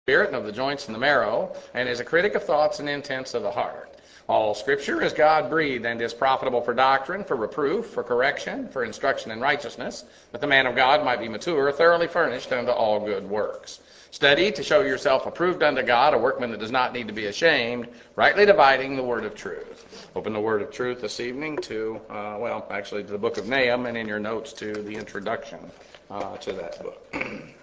Spirit and of the joints and the marrow, and is a critic of thoughts and intents of the heart. All Scripture is God-breathed and is profitable for doctrine, for reproof, for correction, for instruction in righteousness, that the man of God might be mature, thoroughly furnished unto all good works. Study to show yourself approved unto God, a workman that does not need to be ashamed, rightly dividing the word of truth. Open the word of truth this evening to, to the book of Nahum, and in your notes to the introduction to that book.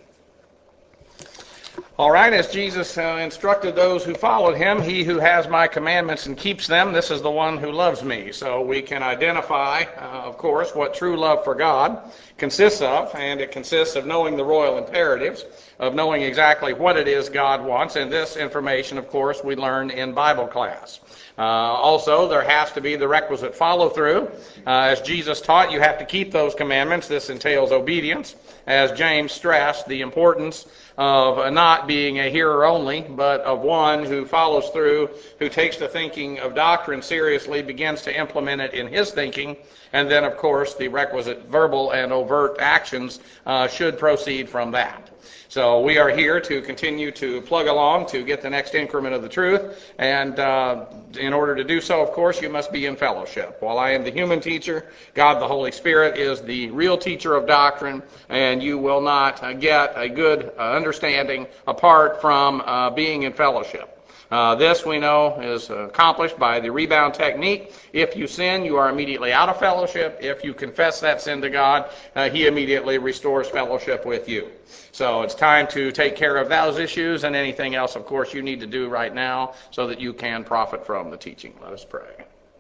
All right, as Jesus instructed those who followed him, he who has my commandments and keeps them, this is the one who loves me. So we can identify, of course, what true love for God consists of, and it consists of knowing the royal imperatives, of knowing exactly what it is God wants, and this information, of course, we learn in Bible class. Also, there has to be the requisite follow-through. As Jesus taught, you have to keep those commandments. This entails obedience. As James stressed, the importance of not being a hearer only, but of one who follows through, who takes the thinking of doctrine seriously, begins to implement it in his thinking, and then, of course, the requisite verbal and overt actions should proceed from that. So we are here to continue to plug along to get the next increment of the truth, and in order to do so, of course, you must be in fellowship. While I am the human teacher, God the Holy Spirit is the real teacher of doctrine, and you will not get a good understanding apart from being in fellowship. This, we know, is accomplished by the rebound technique. If you sin, you are immediately out of fellowship. If you confess that sin to God, he immediately restores fellowship with you. So it's time to take care of those issues and anything else, of course, you need to do right now so that you can profit from the teaching. Let us pray.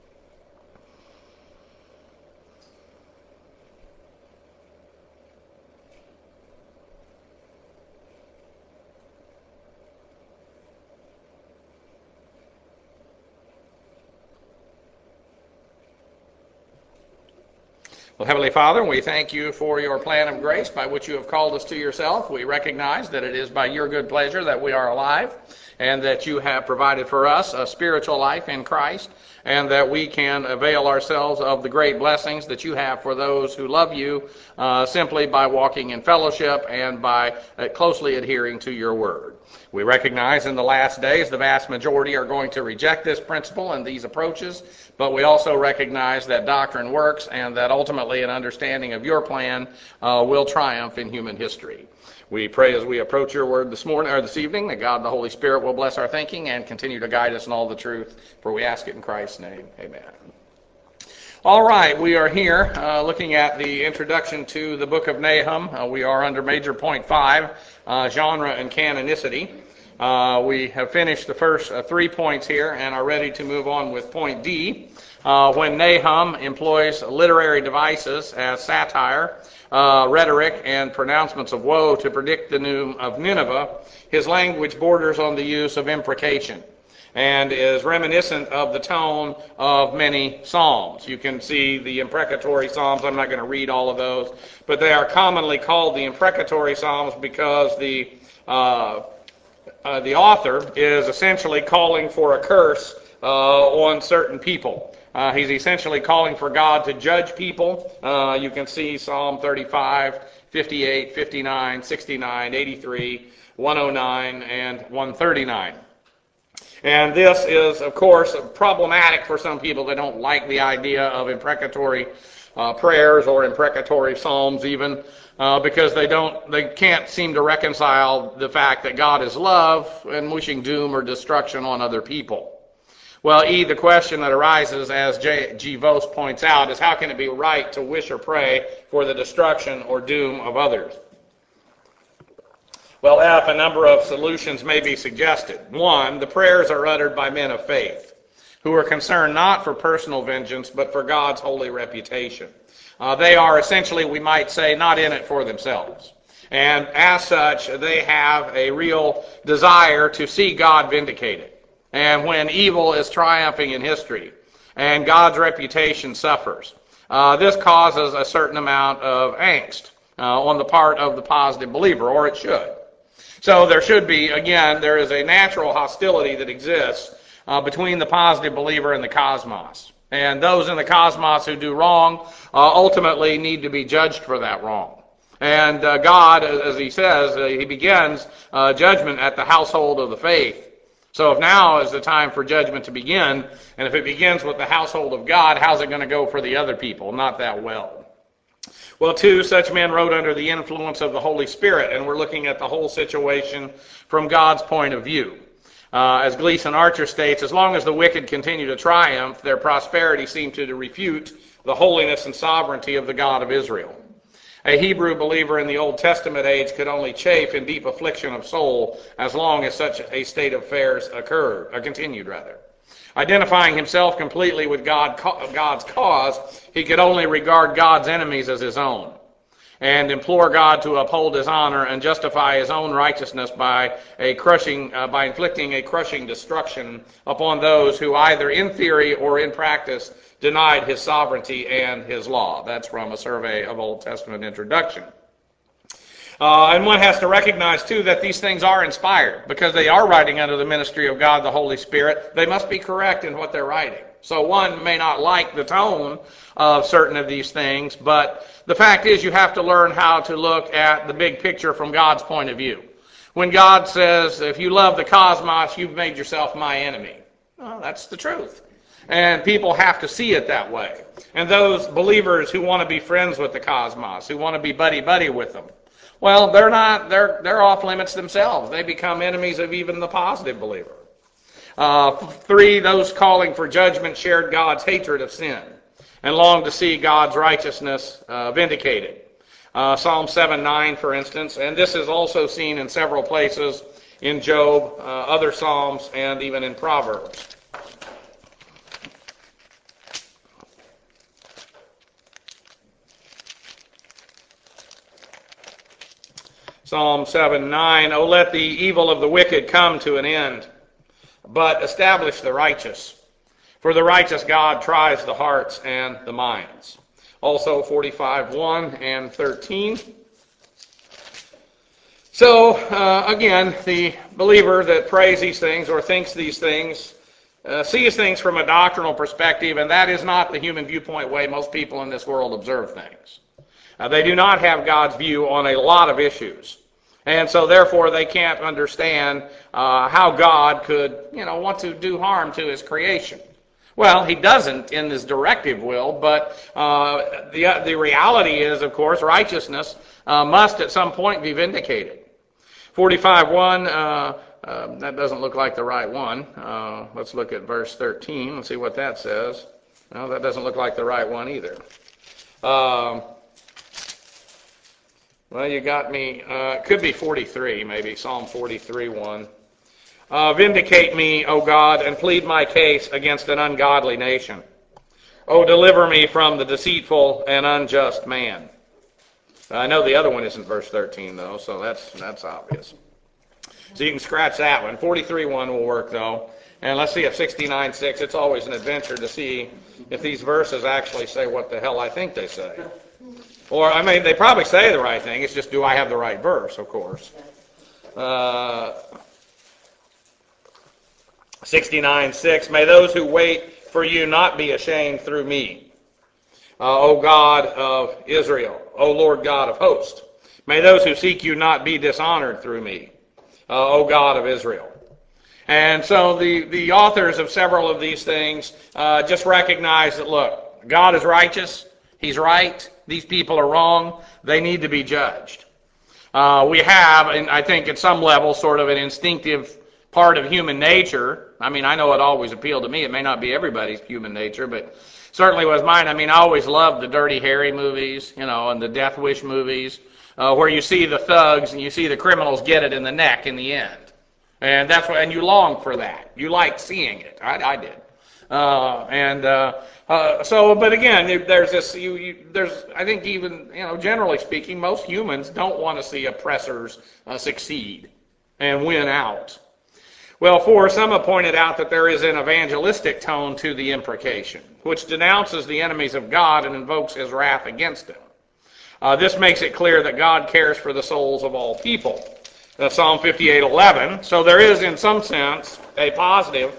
Well, Heavenly Father, we thank you for your plan of grace by which you have called us to yourself. We recognize that it is by your good pleasure that we are alive, and that you have provided for us a spiritual life in Christ, and that we can avail ourselves of the great blessings that you have for those who love you simply by walking in fellowship and by closely adhering to your word. We recognize in the last days the vast majority are going to reject this principle and these approaches, but we also recognize that doctrine works and that ultimately an understanding of your plan will triumph in human history. We pray as we approach your word this evening that God the Holy Spirit will bless our thinking and continue to guide us in all the truth, for we ask it in Christ's name. Amen. All right, we are here looking at the introduction to the book of Nahum. We are under major point 5, genre and canonicity. We have finished the first 3 points here and are ready to move on with point D. When Nahum employs literary devices as satire, rhetoric, and pronouncements of woe to predict the doom of Nineveh, his language borders on the use of imprecation and is reminiscent of the tone of many psalms. You can see the imprecatory psalms. I'm not going to read all of those, but they are commonly called the imprecatory psalms because the author is essentially calling for a curse on certain people. He's essentially calling for God to judge people. You can see Psalm 35, 58, 59, 69, 83, 109, and 139. And this is, of course, problematic for some people. They don't like the idea of imprecatory prayers or imprecatory psalms even, because they can't seem to reconcile the fact that God is love and wishing doom or destruction on other people. Well, the question that arises, as G. Vos points out, is how can it be right to wish or pray for the destruction or doom of others? Well, a number of solutions may be suggested. One, the prayers are uttered by men of faith, who are concerned not for personal vengeance, but for God's holy reputation. They are essentially, we might say, not in it for themselves. And as such, they have a real desire to see God vindicated. And when evil is triumphing in history and God's reputation suffers, this causes a certain amount of angst on the part of the positive believer, or it should. So there should be, again, there is a natural hostility that exists between the positive believer and the cosmos. And those in the cosmos who do wrong ultimately need to be judged for that wrong. And God, as he says, he begins judgment at the household of the faith. So if now is the time for judgment to begin, and if it begins with the household of God, how's it going to go for the other people? Not that well. Well, two, such men wrote under the influence of the Holy Spirit, and we're looking at the whole situation from God's point of view. As Gleason Archer states, as long as the wicked continue to triumph, their prosperity seemed to refute the holiness and sovereignty of the God of Israel. A Hebrew believer in the Old Testament age could only chafe in deep affliction of soul as long as such a state of affairs continued. Identifying himself completely with God's cause, he could only regard God's enemies as his own, and implore God to uphold his honor and justify his own righteousness by inflicting a crushing destruction upon those who either in theory or in practice denied his sovereignty and his law. That's from a survey of Old Testament introduction. And one has to recognize, too, that these things are inspired. Because they are writing under the ministry of God, the Holy Spirit, they must be correct in what they're writing. So one may not like the tone of certain of these things, but the fact is you have to learn how to look at the big picture from God's point of view. When God says, if you love the cosmos, you've made yourself my enemy. Well, that's the truth. And people have to see it that way. And those believers who want to be friends with the cosmos, who want to be buddy-buddy with them, well, they're off limits themselves. They become enemies of even the positive believer. Three, those calling for judgment shared God's hatred of sin and longed to see God's righteousness vindicated. Psalm 7:9, for instance, and this is also seen in several places in Job, other Psalms, and even in Proverbs. Psalm 7:9, O let the evil of the wicked come to an end, but establish the righteous. For the righteous God tries the hearts and the minds. Also 45:1 and 13. So, again, the believer that prays these things or thinks these things sees things from a doctrinal perspective, and that is not the human viewpoint way most people in this world observe things. They do not have God's view on a lot of issues. And so therefore they can't understand how God could, want to do harm to his creation. Well, he doesn't in his directive will, but the reality is, of course, righteousness must at some point be vindicated. 45:1, that doesn't look like the right one. Let's look at verse 13 and see what that says. No, that doesn't look like the right one either. Well, you got me. It could be 43, maybe. Psalm 43:1. Vindicate me, O God, and plead my case against an ungodly nation. O deliver me from the deceitful and unjust man. I know the other one isn't verse 13, though, so that's obvious. So you can scratch that one. 43:1 will work, though. And let's see if 69:6. It's always an adventure to see if these verses actually say what the hell I think they say. Or, they probably say the right thing. It's just, do I have the right verse, of course. 69:6, may those who wait for you not be ashamed through me. O God of Israel, O Lord God of hosts, may those who seek you not be dishonored through me. O God of Israel. And so the authors of several of these things just recognize that, look, God is righteous. He's right. These people are wrong. They need to be judged. We have, and I think at some level, sort of an instinctive part of human nature. I know it always appealed to me. It may not be everybody's human nature, but certainly was mine. I always loved the Dirty Harry movies, and the Death Wish movies, where you see the thugs and you see the criminals get it in the neck in the end. And that's what, and you long for that. You like seeing it. I did. But again, there's this. I think even generally speaking, most humans don't want to see oppressors succeed and win out. Well, some have pointed out that there is an evangelistic tone to the imprecation, which denounces the enemies of God and invokes his wrath against them. This makes it clear that God cares for the souls of all people. Psalm 58:11. So there is, in some sense, a positive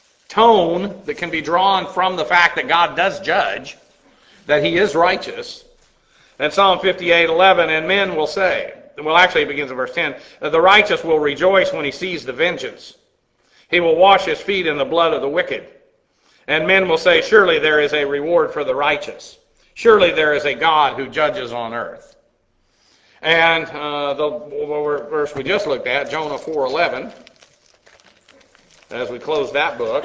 tone that can be drawn from the fact that God does judge, that he is righteous, And Psalm 58:11, and men will say, well, actually it begins in verse 10, the righteous will rejoice when he sees the vengeance. He will wash his feet in the blood of the wicked. And men will say, surely there is a reward for the righteous. Surely there is a God who judges on earth. And the verse we just looked at, Jonah 4:11, as we close that book,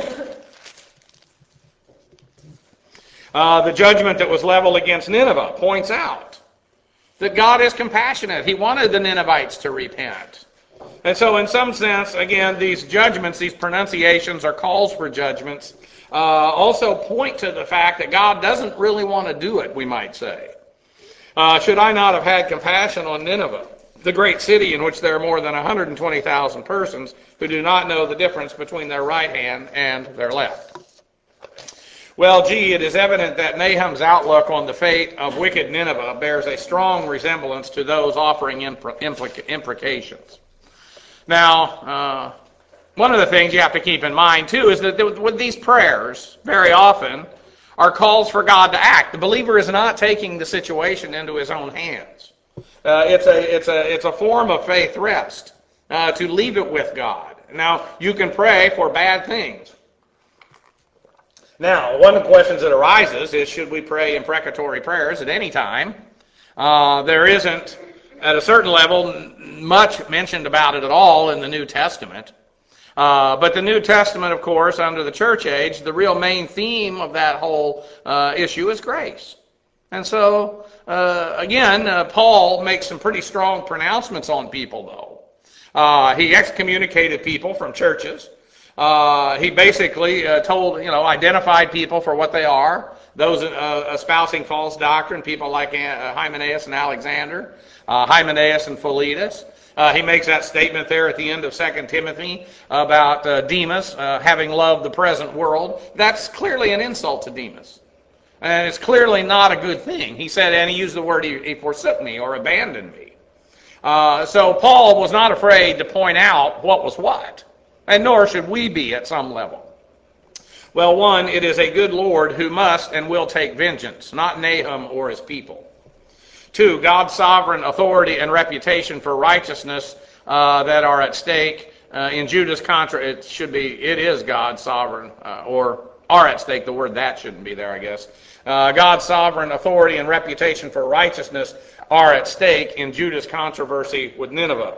the judgment that was leveled against Nineveh points out that God is compassionate. He wanted the Ninevites to repent. And so in some sense, again, these judgments, these pronunciations or calls for judgments, also point to the fact that God doesn't really want to do it, we might say. Should I not have had compassion on Nineveh, the great city in which there are more than 120,000 persons who do not know the difference between their right hand and their left? Well, it is evident that Nahum's outlook on the fate of wicked Nineveh bears a strong resemblance to those offering imprecations. Now, one of the things you have to keep in mind, too, is that with these prayers, very often, are calls for God to act. The believer is not taking the situation into his own hands. It's a form of faith rest, to leave it with God. Now, you can pray for bad things. Now, one of the questions that arises is, should we pray imprecatory prayers at any time? There isn't, at a certain level, much mentioned about it at all in the New Testament. But the New Testament, of course, under the church age, the real main theme of that whole issue is grace. And so, again, Paul makes some pretty strong pronouncements on people, though. He excommunicated people from churches. He basically identified people for what they are. Those espousing false doctrine, people like Hymenaeus and Alexander, Hymenaeus and Philetus. He makes that statement there at the end of 2 Timothy about Demas having loved the present world. That's clearly an insult to Demas. And it's clearly not a good thing. He said, and he used the word, he forsook me or abandoned me. So Paul was not afraid to point out what was what. And nor should we be at some level. Well, one, it is a good Lord who must and will take vengeance, not Nahum or his people. Two, God's sovereign authority and reputation for righteousness that are at stake. In Judah's contra, it is God's sovereign, or are at stake. The word that shouldn't be there, I guess. God's sovereign authority and reputation for righteousness are at stake in Judah's controversy with Nineveh.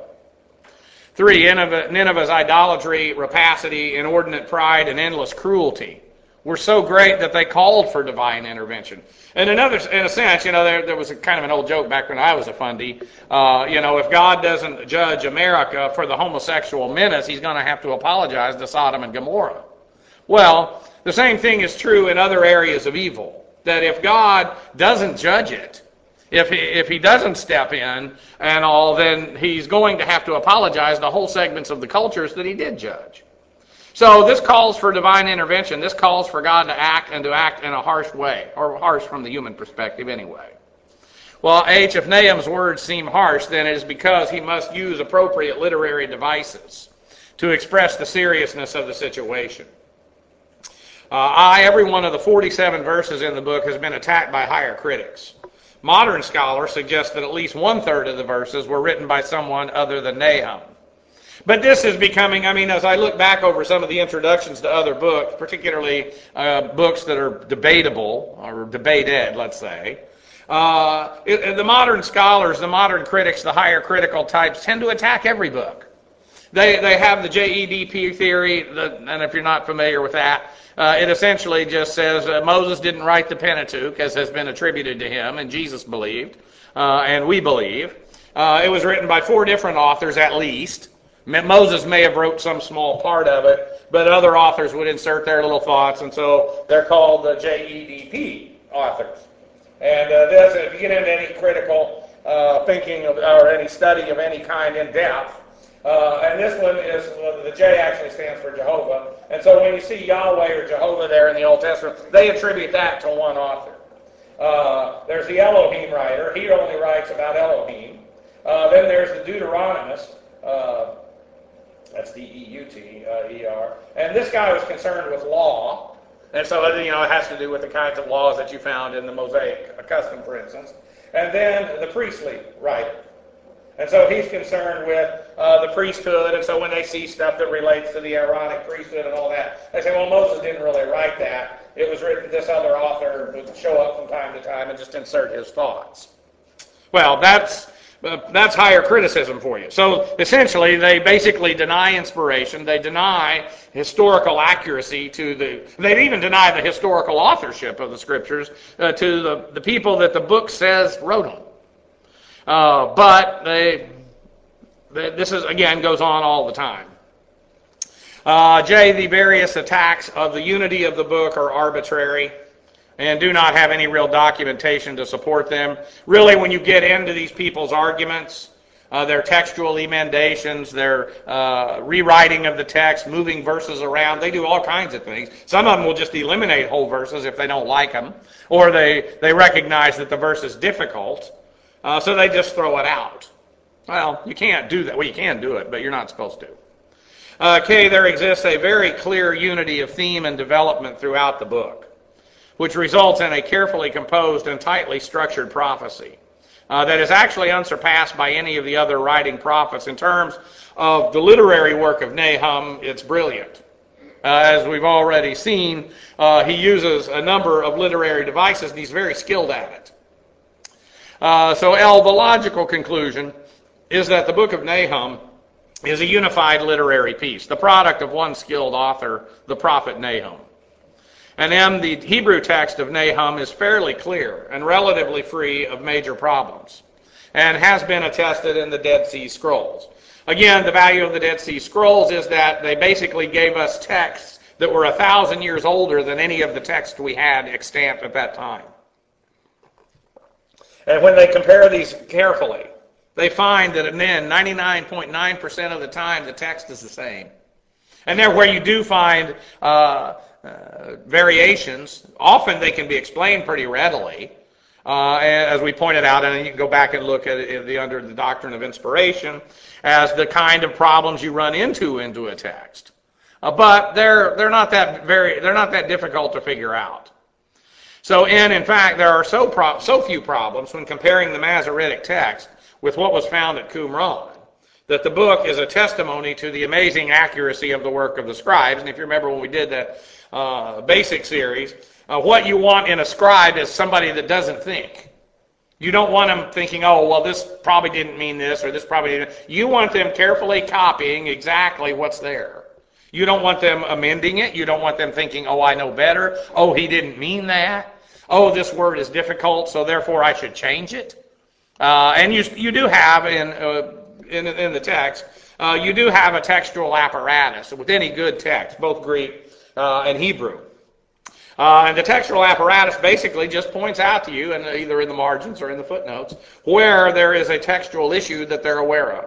Three, Nineveh's idolatry, rapacity, inordinate pride, and endless cruelty were so great that they called for divine intervention. And in a sense, there was a kind of an old joke back when I was a fundy. If God doesn't judge America for the homosexual menace, he's going to have to apologize to Sodom and Gomorrah. Well, the same thing is true in other areas of evil. That if God doesn't judge it, if he doesn't step in and all, then he's going to have to apologize to whole segments of the cultures that he did judge. So this calls for divine intervention. This calls for God to act, and to act in a harsh way, or harsh from the human perspective anyway. Well, if Nahum's words seem harsh, then it is because he must use appropriate literary devices to express the seriousness of the situation. Every one of the 47 verses in the book has been attacked by higher critics. Modern scholars suggest that at least 1/3 of the verses were written by someone other than Nahum. But this is becoming, as I look back over some of the introductions to other books, particularly books that are debatable, or debated, let's say, the modern scholars, the modern critics, the higher critical types tend to attack every book. They have the JEDP theory, and if you're not familiar with that, it essentially just says Moses didn't write the Pentateuch, as has been attributed to him, and Jesus believed, and we believe. It was written by 4 different authors at least. Moses may have wrote some small part of it, but other authors would insert their little thoughts, and so they're called the JEDP authors. And this, if you get into any critical thinking or any study of any kind in depth, and this one is, the J actually stands for Jehovah. And so when you see Yahweh or Jehovah there in the Old Testament, they attribute that to one author. There's the Elohim writer. He only writes about Elohim. Then there's the Deuteronomist. That's D-E-U-T-E-R. And this guy was concerned with law. And so, it has to do with the kinds of laws that you found in the Mosaic custom, for instance. and then the priestly right. And so he's concerned with the priesthood, and so when they see stuff that relates to the Aaronic priesthood and all that, they say, well, Moses didn't really write that. It was written, this other author would show up from time to time and just insert his thoughts. Well, that's higher criticism for you. So essentially, they basically deny inspiration. They deny historical accuracy they even deny the historical authorship of the scriptures to the people that the book says wrote them. But this is, again, goes on all the time. The various attacks of the unity of the book are arbitrary and do not have any real documentation to support them. Really, when you get into these people's arguments, their textual emendations, their rewriting of the text, moving verses around, they do all kinds of things. Some of them will just eliminate whole verses if they don't like them, or they recognize that the verse is difficult, so they just throw it out. Well, you can't do that. Well, you can do it, but you're not supposed to. There exists a very clear unity of theme and development throughout the book, which results in a carefully composed and tightly structured prophecy that is actually unsurpassed by any of the other writing prophets. In terms of the literary work of Nahum, it's brilliant. As we've already seen, he uses a number of literary devices, and he's very skilled at it. The logical conclusion is that the book of Nahum is a unified literary piece, the product of one skilled author, the prophet Nahum. And then the Hebrew text of Nahum is fairly clear and relatively free of major problems, and has been attested in the Dead Sea Scrolls. Again, the value of the Dead Sea Scrolls is that they basically gave us texts that were 1,000 years older than any of the texts we had extant at that time. And when they compare these carefully, they find that then 99.9% of the time the text is the same. And there where you do find variations, often they can be explained pretty readily, as we pointed out, and you can go back and look at it under the doctrine of inspiration as the kind of problems you run into a text. But they're not that difficult to figure out. So, in fact, there are so few problems when comparing the Masoretic text with what was found at Qumran, that the book is a testimony to the amazing accuracy of the work of the scribes. And if you remember when we did that basic series, what you want in a scribe is somebody that doesn't think. You don't want them thinking, oh, well, this probably didn't mean this, or this probably didn't. You want them carefully copying exactly what's there. You don't want them amending it. You don't want them thinking, oh, I know better. Oh, he didn't mean that. Oh, this word is difficult, so therefore I should change it. And you do have in the text, you do have a textual apparatus with any good text, both Greek and Hebrew. And the textual apparatus basically just points out to you, and either in the margins or in the footnotes, where there is a textual issue that they're aware of.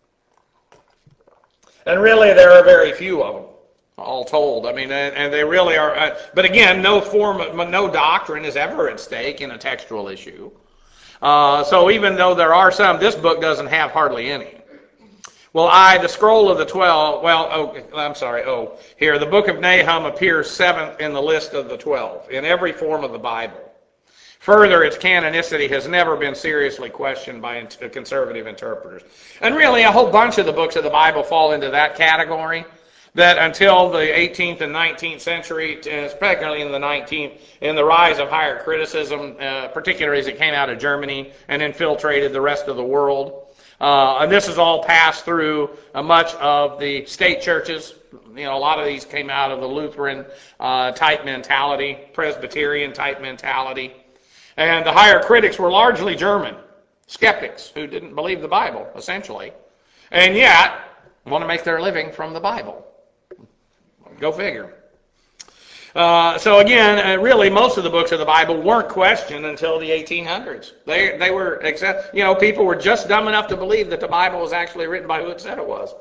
And really, there are very few of them, all told. I mean, and they really are. But again, no doctrine is ever at stake in a textual issue. So even though there are some, this book doesn't have hardly any. Well, the scroll of the 12, here, the book of Nahum appears 7th in the list of the 12, in every form of the Bible. Further, its canonicity has never been seriously questioned by conservative interpreters. And really, a whole bunch of the books of the Bible fall into that category, that until the 18th and 19th century, particularly in the 19th, in the rise of higher criticism, particularly as it came out of Germany and infiltrated the rest of the world. And this is all passed through much of the state churches. You know, a lot of these came out of the Lutheran type mentality, Presbyterian type mentality. And the higher critics were largely German skeptics who didn't believe the Bible, essentially, and yet want to make their living from the Bible. Go figure. So again, really, most of the books of the Bible weren't questioned until the 1800s. They were, people were just dumb enough to believe that the Bible was actually written by who it said it was.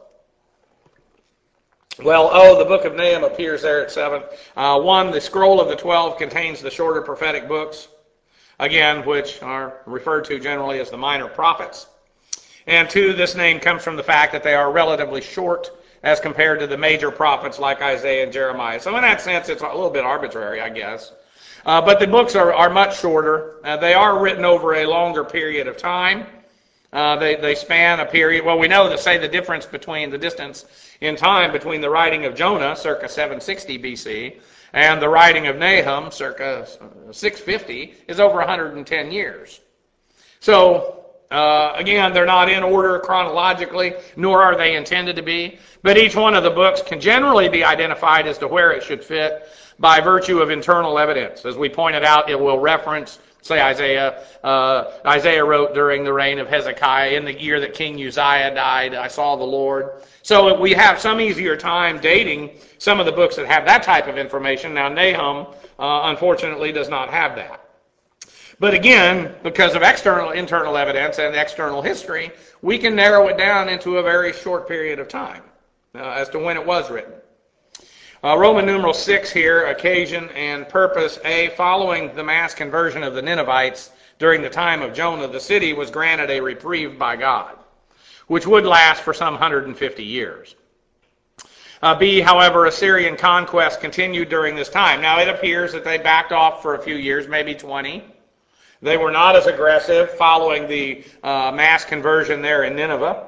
Well, the book of Nahum appears there at 7th. The scroll of the 12 contains the shorter prophetic books, again, which are referred to generally as the minor prophets. And 2, this name comes from the fact that they are relatively short as compared to the major prophets like Isaiah and Jeremiah. So in that sense, it's a little bit arbitrary, I guess. But the books are much shorter. They are written over a longer period of time. They span a period. Well, we know to say the difference between the distance in time between the writing of Jonah, circa 760 BC, and the writing of Nahum, circa 650, is over 110 years. So, again, they're not in order chronologically, nor are they intended to be. But each one of the books can generally be identified as to where it should fit by virtue of internal evidence. As we pointed out, it will reference, say, Isaiah. Isaiah wrote during the reign of Hezekiah, in the year that King Uzziah died, I saw the Lord. So we have some easier time dating some of the books that have that type of information. Now, Nahum, unfortunately, does not have that. But again, because of internal evidence and external history, we can narrow it down into a very short period of time as to when it was written. Roman numeral 6 here, occasion and purpose. A, following the mass conversion of the Ninevites during the time of Jonah, the city was granted a reprieve by God, which would last for some 150 years. B, however, Assyrian conquest continued during this time. Now, it appears that they backed off for a few years, maybe 20. They were not as aggressive following the mass conversion there in Nineveh.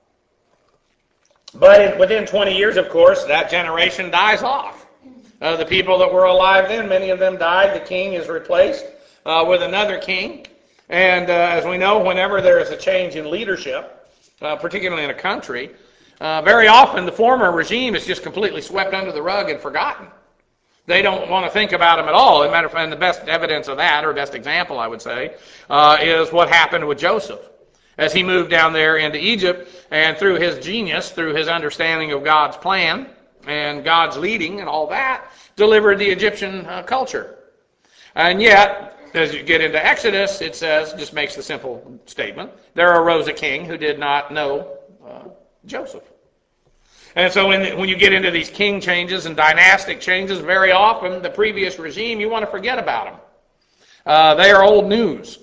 But within 20 years, of course, that generation dies off. The people that were alive then, many of them died. The king is replaced with another king. And as we know, whenever there is a change in leadership, particularly in a country, very often the former regime is just completely swept under the rug and forgotten. They don't want to think about them at all. As a matter of fact, the best evidence of that, or best example, I would say, is what happened with Joseph. As he moved down there into Egypt, and through his genius, through his understanding of God's plan and God's leading and all that, delivered the Egyptian culture. And yet, as you get into Exodus, it says, just makes the simple statement, there arose a king who did not know Joseph. And so when you get into these king changes and dynastic changes, very often the previous regime, you want to forget about them. They are old news.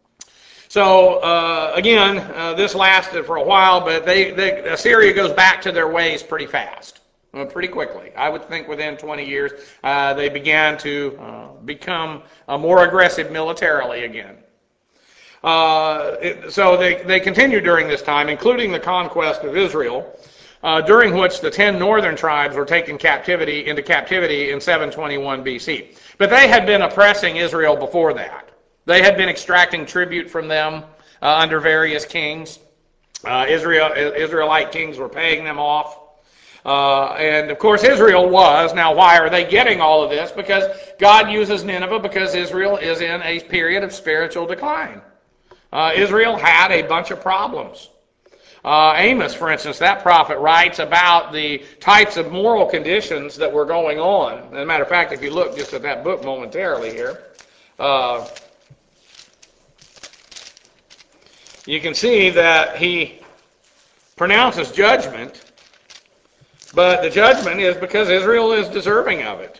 So, again, this lasted for a while, but Assyria goes back to their ways pretty fast, pretty quickly. I would think within 20 years they began to become more aggressive militarily again. So they continued during this time, including the conquest of Israel, during which the 10 northern tribes were taken into captivity in 721 BC. But they had been oppressing Israel before that. They had been extracting tribute from them under various kings. Israelite kings were paying them off. And of course Israel was. Now why are they getting all of this? Because God uses Nineveh because Israel is in a period of spiritual decline. Israel had a bunch of problems. Amos, for instance, that prophet writes about the types of moral conditions that were going on. As a matter of fact, if you look just at that book momentarily here, you can see that he pronounces judgment, but the judgment is because Israel is deserving of it.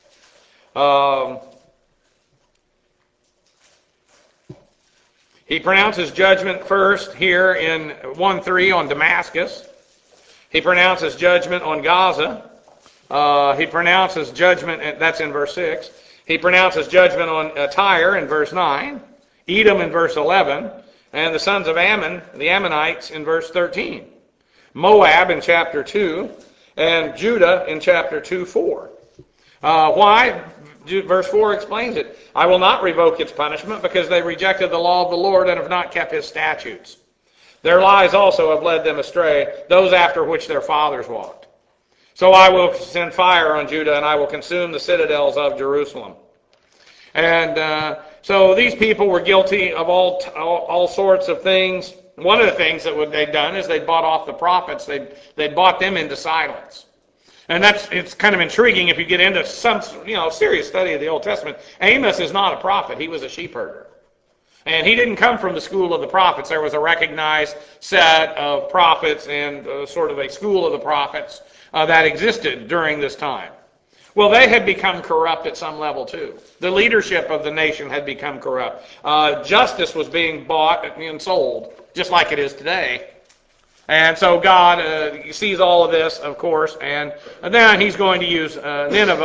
He pronounces judgment first here in 1:3 on Damascus. He pronounces judgment on Gaza. He pronounces judgment, and that's in verse 6. He pronounces judgment on Tyre in verse 9, Edom in verse 11, and the sons of Ammon, the Ammonites, in verse 13. Moab in chapter 2, and Judah in chapter 2:4. Why? Verse 4 explains it. I will not revoke its punishment because they rejected the law of the Lord and have not kept his statutes. Their lies also have led them astray, those after which their fathers walked. So I will send fire on Judah, and I will consume the citadels of Jerusalem. And so these people were guilty of all sorts of things. One of the things that they'd done is they'd bought off the prophets. They'd bought them into silence. And it's kind of intriguing if you get into some serious study of the Old Testament. Amos is not a prophet. He was a sheep herder. And he didn't come from the school of the prophets. There was a recognized set of prophets and sort of a school of the prophets that existed during this time. Well, they had become corrupt at some level too. The leadership of the nation had become corrupt. Justice was being bought and sold, just like it is today. And so God sees all of this, of course, and then he's going to use Nineveh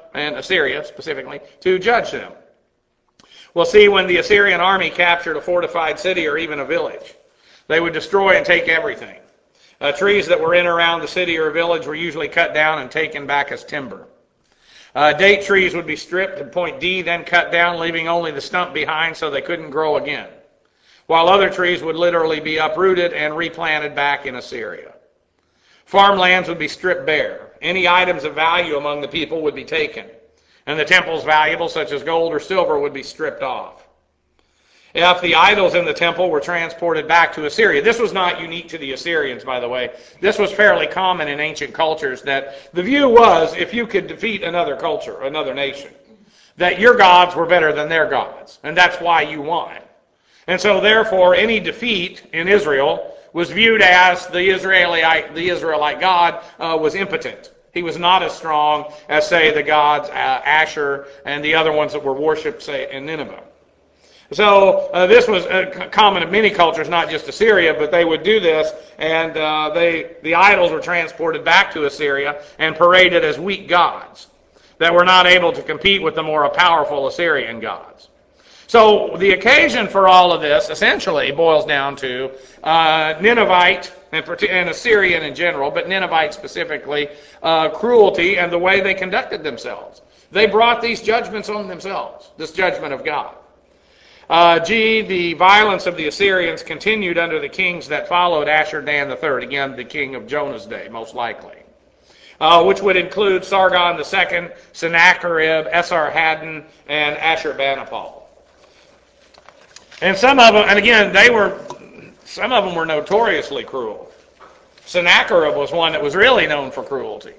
and Assyria specifically, to judge them. We'll see when the Assyrian army captured a fortified city or even a village, they would destroy and take everything. Trees that were in around the city or village were usually cut down and taken back as timber. Date trees would be stripped and point D, then cut down, leaving only the stump behind so they couldn't grow again, while other trees would literally be uprooted and replanted back in Assyria. Farmlands would be stripped bare. Any items of value among the people would be taken, and the temple's valuables, such as gold or silver, would be stripped off. If the idols in the temple were transported back to Assyria, this was not unique to the Assyrians, by the way. This was fairly common in ancient cultures, that the view was, if you could defeat another culture, another nation, that your gods were better than their gods, and that's why you won. And so therefore, any defeat in Israel was viewed as the Israelite God was impotent. He was not as strong as, say, the gods Asher and the other ones that were worshipped, say, in Nineveh. So this was common in many cultures, not just Assyria, but they would do this, and the idols were transported back to Assyria and paraded as weak gods that were not able to compete with the more powerful Assyrian gods. So the occasion for all of this essentially boils down to Ninevite and Assyrian in general, but Ninevite specifically, cruelty and the way they conducted themselves. They brought these judgments on themselves, this judgment of God. The violence of the Assyrians continued under the kings that followed Ashur-dan III, again, the king of Jonah's day, most likely, which would include Sargon II, Sennacherib, Esarhaddon, and Ashurbanipal. And some of them, and again, some of them were notoriously cruel. Sennacherib was one that was really known for cruelty.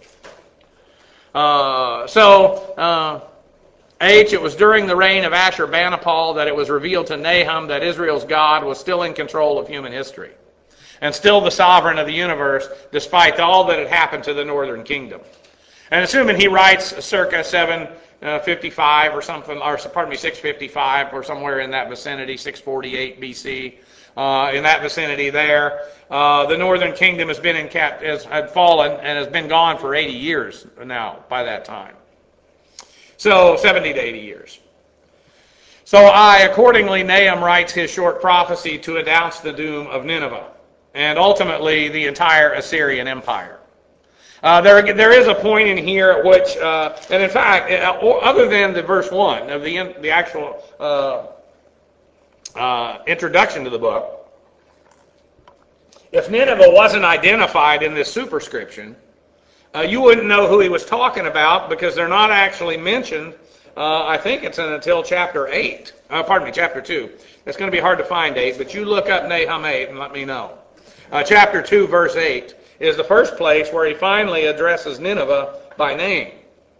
It was during the reign of Ashurbanipal that it was revealed to Nahum that Israel's God was still in control of human history and still the sovereign of the universe, despite all that had happened to the northern kingdom. And assuming he writes circa 755 or something, or 655 or somewhere in that vicinity, 648 BC, in that vicinity there, the northern kingdom had fallen and has been gone for 80 years now by that time. So 70 to 80 years. So accordingly, Nahum writes his short prophecy to announce the doom of Nineveh and ultimately the entire Assyrian Empire. There is a point in here at which, and in fact, other than the verse 1 of the actual introduction to the book, if Nineveh wasn't identified in this superscription, you wouldn't know who he was talking about because they're not actually mentioned. I think it's until chapter 2. It's going to be hard to find 8, but you look up Nahum 8 and let me know. Chapter 2, verse 8 is the first place where he finally addresses Nineveh by name.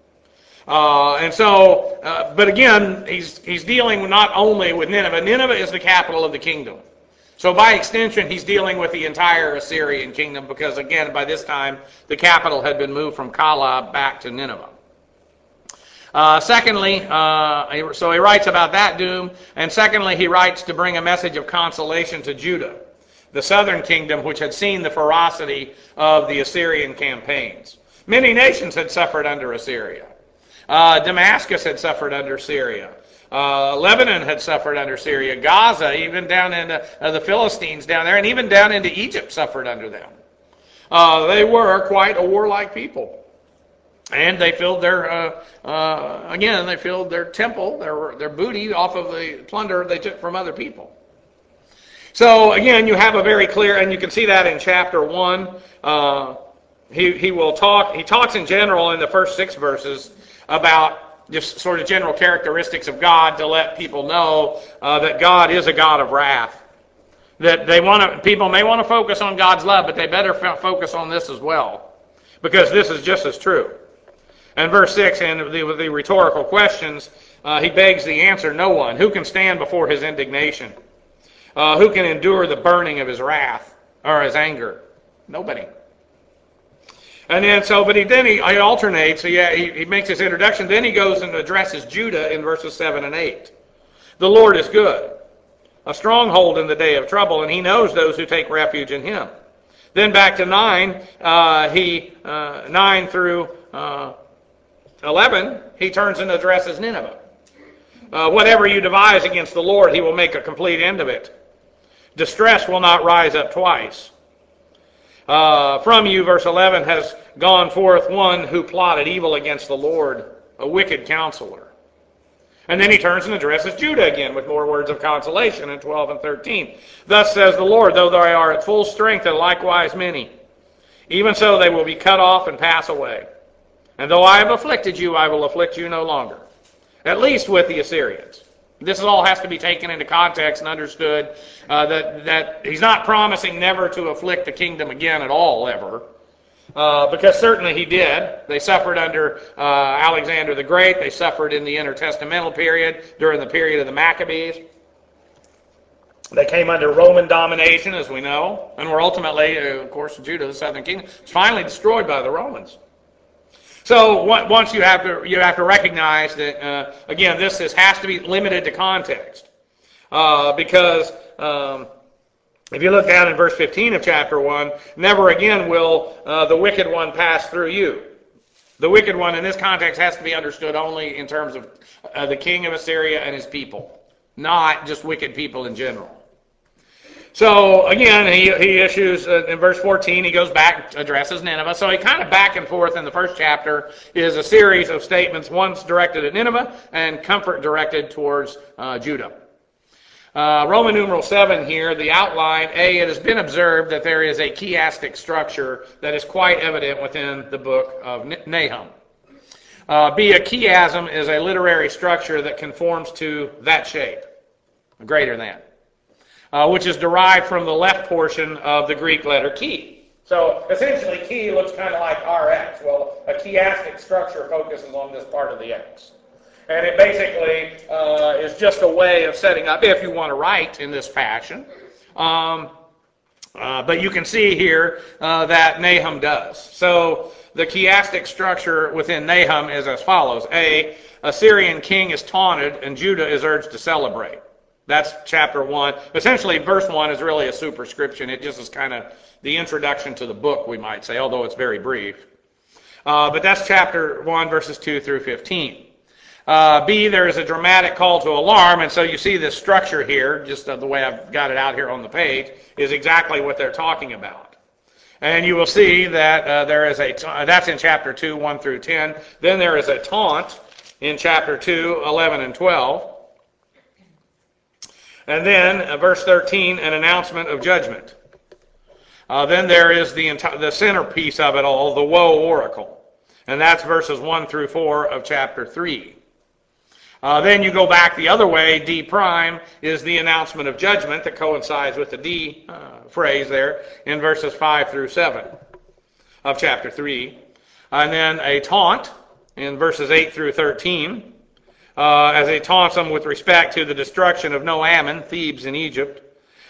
But again, he's dealing not only with Nineveh. Nineveh is the capital of the kingdom. So by extension, he's dealing with the entire Assyrian kingdom because, again, by this time, the capital had been moved from Calah back to Nineveh. Secondly, so he writes about that doom, and secondly, he writes to bring a message of consolation to Judah, the southern kingdom, which had seen the ferocity of the Assyrian campaigns. Many nations had suffered under Assyria. Damascus had suffered under Syria. Lebanon had suffered under Syria. Gaza, even down into the Philistines down there, and even down into Egypt suffered under them. They were quite a warlike people. And they filled their temple, their booty off of the plunder they took from other people. So again, you have a very clear, and you can see that in chapter 1. He talks in general in the first 6 verses about just sort of general characteristics of God to let people know that God is a God of wrath. That people may want to focus on God's love, but they better focus on this as well, because this is just as true. And verse 6, and with the rhetorical questions, he begs the answer, no one. Who can stand before his indignation? Who can endure the burning of his wrath or his anger? Nobody. And then he alternates. So he makes his introduction. Then he goes and addresses Judah in verses 7 and 8. The Lord is good, a stronghold in the day of trouble, and he knows those who take refuge in him. Then back to 9, 9 through 11, he turns and addresses Nineveh. Whatever you devise against the Lord, he will make a complete end of it. Distress will not rise up twice. From you, verse 11, has gone forth one who plotted evil against the Lord, a wicked counselor. And then he turns and addresses Judah again with more words of consolation in 12 and 13. Thus says the Lord, though they are at full strength and likewise many, even so they will be cut off and pass away. And though I have afflicted you, I will afflict you no longer, at least with the Assyrians. This all has to be taken into context and understood that he's not promising never to afflict the kingdom again at all, ever. Because certainly he did. They suffered under Alexander the Great. They suffered in the intertestamental period, during the period of the Maccabees. They came under Roman domination, as we know, and were ultimately, of course, Judah, the southern kingdom, was finally destroyed by the Romans. So once you have to recognize that again, this has to be limited to context, because if you look down in verse 15 of chapter 1, never again will the wicked one pass through you. The wicked one in this context has to be understood only in terms of the king of Assyria and his people, not just wicked people in general. So again, he issues, in verse 14, he goes back, addresses Nineveh. So he kind of back and forth in the first chapter is a series of statements. One's directed at Nineveh and comfort directed towards Judah. Roman numeral 7 here, the outline. A, it has been observed that there is a chiastic structure that is quite evident within the book of Nahum. B, a chiasm is a literary structure that conforms to that shape, greater than. Which is derived from the left portion of the Greek letter chi. So essentially, chi looks kind of like Rx. Well, a chiastic structure focuses on this part of the X. And it basically is just a way of setting up, if you want to write in this fashion. But you can see here that Nahum does. So the chiastic structure within Nahum is as follows. A, Assyrian king is taunted and Judah is urged to celebrate. That's chapter 1. Essentially, verse 1 is really a superscription. It just is kind of the introduction to the book, we might say, although it's very brief. But that's chapter 1, verses 2 through 15. B, there is a dramatic call to alarm, and so you see this structure here, just the way I've got it out here on the page, is exactly what they're talking about. And you will see that there is that's in chapter 2, 1 through 10. Then there is a taunt in chapter 2, 11 and 12. And then, verse 13, an announcement of judgment. Then there is the centerpiece of it all, the woe oracle. And that's verses 1 through 4 of chapter 3. Then you go back the other way. D prime is the announcement of judgment that coincides with the D phrase there in verses 5 through 7 of chapter 3. And then a taunt in verses 8 through 13. As he taunts them with respect to the destruction of No Ammon, Thebes in Egypt,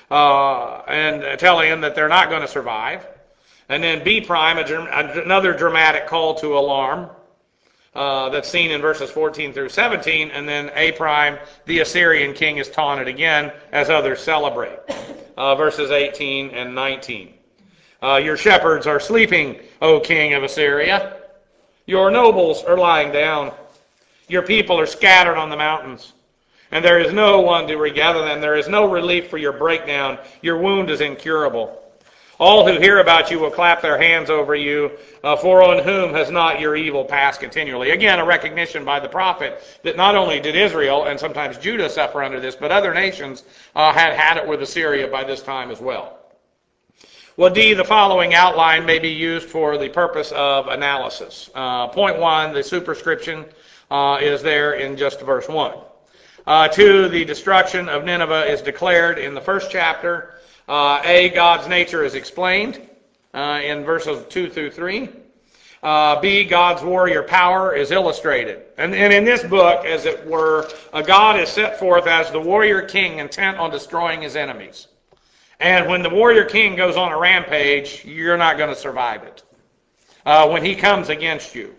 and telling them that they're not going to survive. And then B prime, another dramatic call to alarm that's seen in verses 14 through 17. And then A prime, the Assyrian king is taunted again as others celebrate. Verses 18 and 19. Your shepherds are sleeping, O king of Assyria. Your nobles are lying down. Your people are scattered on the mountains, and there is no one to regather them. There is no relief for your breakdown. Your wound is incurable. All who hear about you will clap their hands over you, for on whom has not your evil passed continually? Again, a recognition by the prophet that not only did Israel and sometimes Judah suffer under this, but other nations had it with Assyria by this time as well. Well, D, the following outline may be used for the purpose of analysis. Point 1, the superscription is there in just verse 1. 2, the destruction of Nineveh is declared in the first chapter. A, God's nature is explained in verses 2 through 3. B, God's warrior power is illustrated. And in this book, as it were, God is set forth as the warrior king intent on destroying his enemies. And when the warrior king goes on a rampage, you're not going to survive it when he comes against you.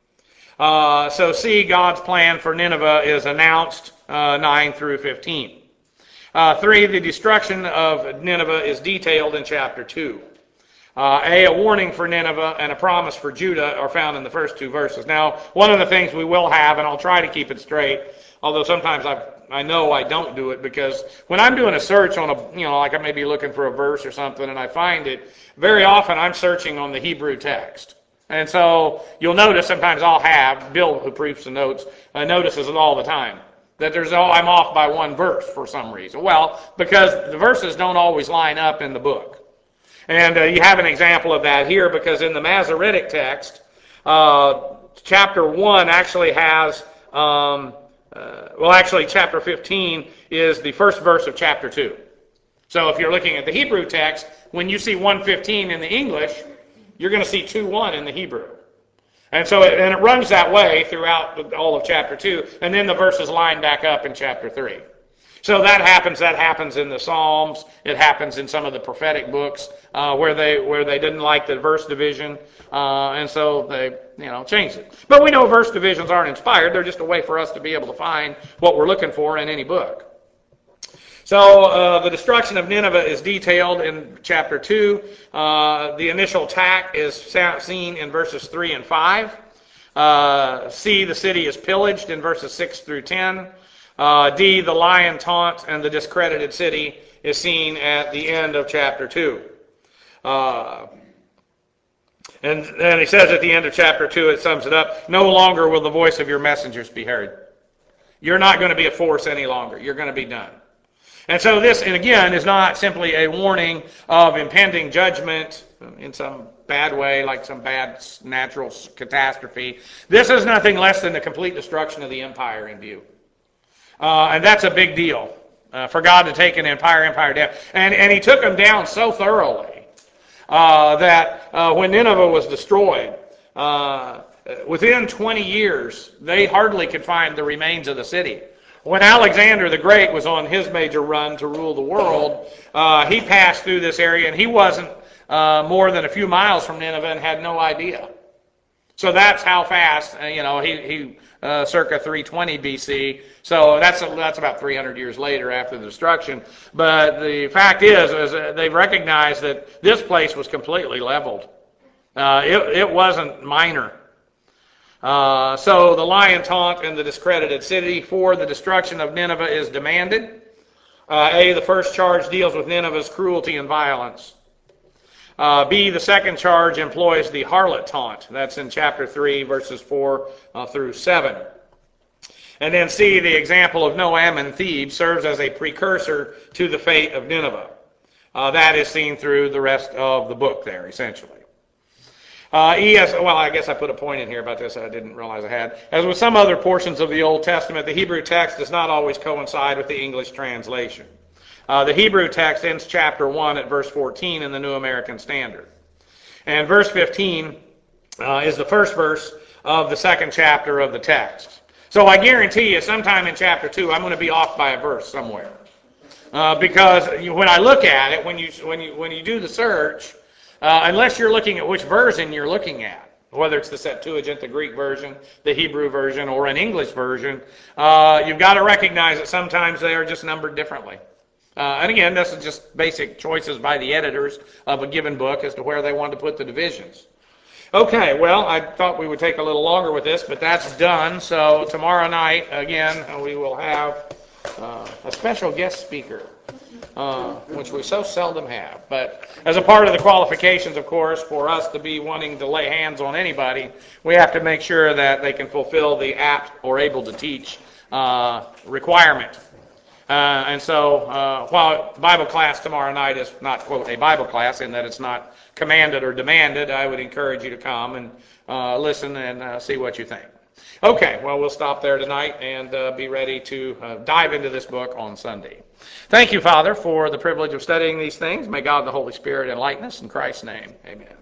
So C, God's plan for Nineveh is announced, 9 through 15. 3, the destruction of Nineveh is detailed in chapter 2. A warning for Nineveh and a promise for Judah are found in the first two verses. Now, one of the things we will have, and I'll try to keep it straight, although sometimes I know I don't do it, because when I'm doing a search on like I may be looking for a verse or something and I find it, very often I'm searching on the Hebrew text. And so you'll notice sometimes I'll have, Bill who proofs the notes, notices it all the time, that I'm off by one verse for some reason. Well, because the verses don't always line up in the book. And you have an example of that here, because in the Masoretic text, chapter 1 actually has, chapter 15 is the first verse of chapter 2. So if you're looking at the Hebrew text, when you see 1:15 in the English, you're going to see 2:1 in the Hebrew. And so it runs that way throughout all of chapter 2, and then the verses line back up in chapter 3. So that happens in the Psalms. It happens in some of the prophetic books where they didn't like the verse division, and so they changed it. But we know verse divisions aren't inspired; they're just a way for us to be able to find what we're looking for in any book. So the destruction of Nineveh is detailed in chapter 2. The initial attack is seen in verses 3 and 5. C, the city is pillaged in verses 6 through 10. D, the lion taunt and the discredited city is seen at the end of chapter 2. And then he says at the end of chapter 2, it sums it up, no longer will the voice of your messengers be heard. You're not going to be a force any longer. You're going to be done. And so this, and again, is not simply a warning of impending judgment in some bad way, like some bad natural catastrophe. This is nothing less than the complete destruction of the empire in view. And that's a big deal for God to take an empire down. And he took them down so thoroughly that when Nineveh was destroyed, within 20 years, they hardly could find the remains of the city. When Alexander the Great was on his major run to rule the world, he passed through this area, and he wasn't more than a few miles from Nineveh and had no idea. So that's how fast, he circa 320 BC. So that's about 300 years later after the destruction. But the fact is they recognized that this place was completely leveled. It wasn't minor. So the lion taunt and the discredited city for the destruction of Nineveh is demanded. A, the first charge deals with Nineveh's cruelty and violence. B, the second charge employs the harlot taunt. That's in chapter 3, verses 4 through 7. And then C, the example of Noam and Thebes serves as a precursor to the fate of Nineveh. That is seen through the rest of the book there, essentially. I guess I put a point in here about this I didn't realize I had. As with some other portions of the Old Testament, the Hebrew text does not always coincide with the English translation. The Hebrew text ends chapter 1 at verse 14 in the New American Standard. And verse 15 is the first verse of the second chapter of the text. So I guarantee you sometime in chapter 2 I'm going to be off by a verse somewhere. Because when I look at it, when you do the search, unless you're looking at which version you're looking at, whether it's the Septuagint, the Greek version, the Hebrew version, or an English version, you've got to recognize that sometimes they are just numbered differently. And again, this is just basic choices by the editors of a given book as to where they want to put the divisions. Okay, well, I thought we would take a little longer with this, but that's done. So tomorrow night, again, we will have a special guest speaker, which we so seldom have. But as a part of the qualifications, of course, for us to be wanting to lay hands on anybody, we have to make sure that they can fulfill the apt or able to teach requirement. And so while Bible class tomorrow night is not, quote, a Bible class in that it's not commanded or demanded, I would encourage you to come and listen and see what you think. Okay, well, we'll stop there tonight and be ready to dive into this book on Sunday. Thank you, Father, for the privilege of studying these things. May God the Holy Spirit enlighten us in Christ's name. Amen.